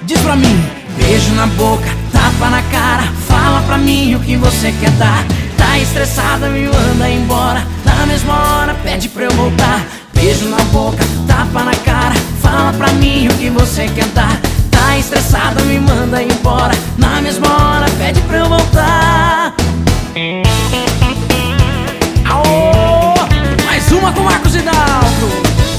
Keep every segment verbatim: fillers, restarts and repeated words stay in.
Diz pra mim. Beijo na boca, tapa na cara, fala pra mim o que você quer dar. Tá estressada, me manda embora, na mesma hora pede pra eu voltar. Beijo na boca, tapa na cara, fala pra mim o que você quer dar. Tá estressada, me manda embora, na mesma hora pede pra eu voltar. Aô! Mais uma com Marcos Hidalgo.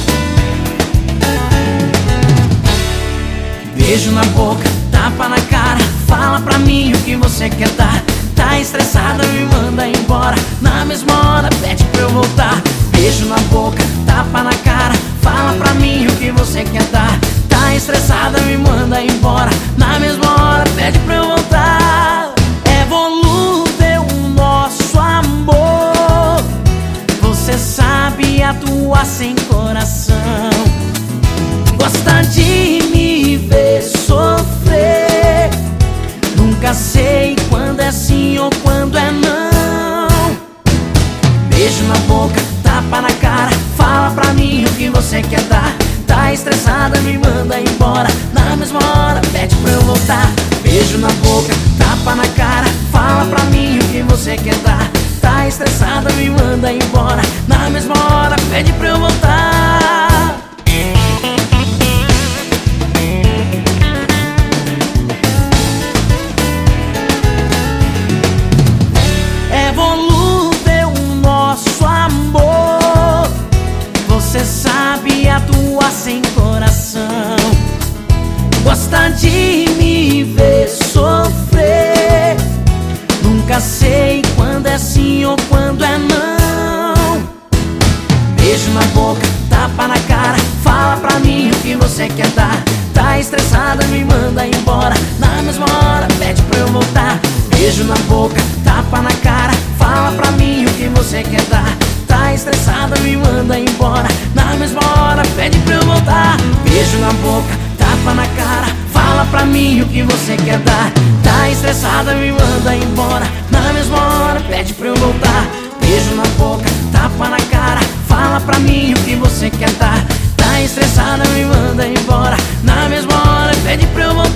Beijo na boca, tapa na cara, fala pra mim o que você quer dar. Tá estressada, me manda embora, na mesma hora pede pra eu voltar. Beijo na boca, tapa na cara, fala pra mim o que você quer dar. Tá estressada, me manda embora, na mesma hora pede pra eu voltar. É volúvel o nosso amor, você sabe atuar sem coração. Gosta de me ver sofrer, nunca sei quando é sim ou quando é não. Beijo na boca, tapa na cara, fala pra mim o que você quer dar. Tá estressada, me manda embora, na mesma hora pede pra eu voltar. Beijo na boca, tapa na cara, fala pra mim o que você quer dar. Tá estressada, me manda embora, na mesma hora pede pra eu voltar. É volúvel o nosso amor, você sabe atuar sem coração. Gosta de me ver sofrer, nunca sei quando é sim ou quando é não. Beijo na boca, tapa na cara, fala pra mim o que você quer dar. Tá estressada, me manda embora, na mesma hora pede pra eu voltar. Beijo na boca, tapa na cara, fala pra mim o que você quer dar. Tá estressada, me manda embora, na mesma hora pede pra eu voltar. Beijo na boca, tapa na cara, fala pra mim o que você quer dar. Tá estressada, me manda embora, na mesma hora pede pra eu voltar. Beijo na boca, tapa na cara, fala pra mim o que você quer dar. Tá estressada, me manda embora, na mesma hora pede pra eu voltar.